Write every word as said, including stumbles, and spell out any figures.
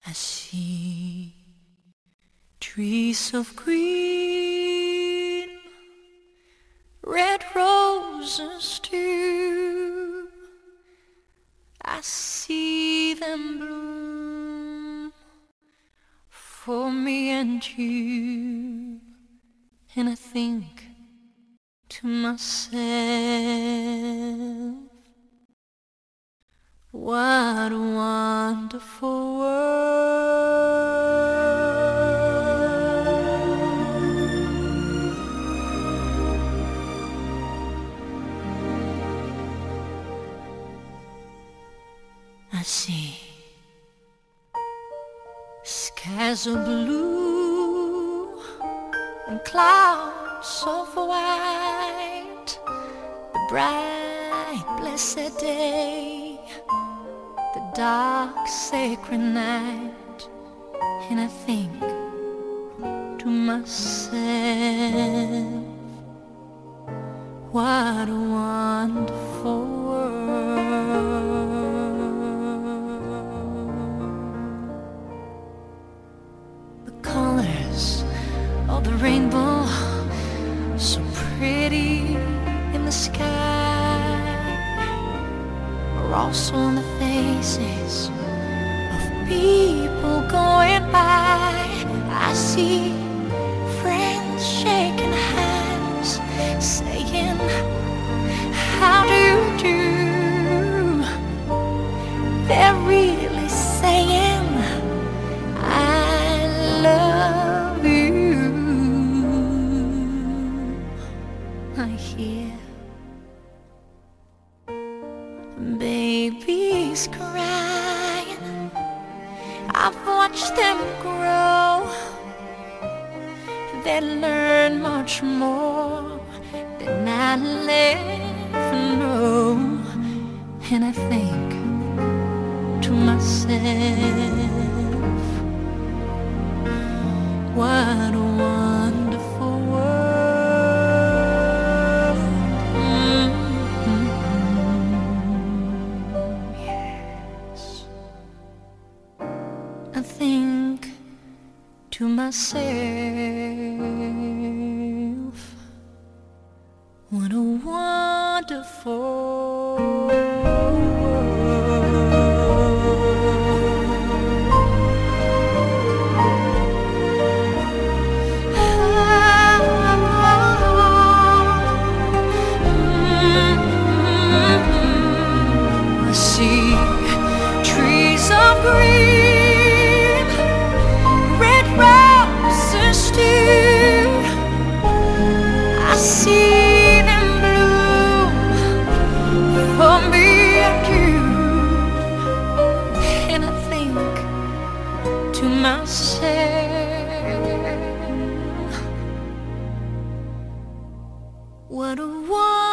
I see trees of green, red roses too. I see them bloom for me and you, and I think to myself, what a wonderful world. I see skies of blue and clouds of white, the bright blessed day, the dark sacred night, and I think to myself, what a wonderful world. The colors of the rainbow, so pretty in the sky, are also on the faces of people going by. I see friends shaking hands, saying, how do you do? They're really saying, I love you. I hear babies crying, I've watched them grow. They learn much more than I'll ever know, and I think to myself, what a wonderful world. Mm-hmm. Yes, I think to myself, what a wonderful green, red roses too. I see them bloom for me and you, and I think to myself, what a wonderful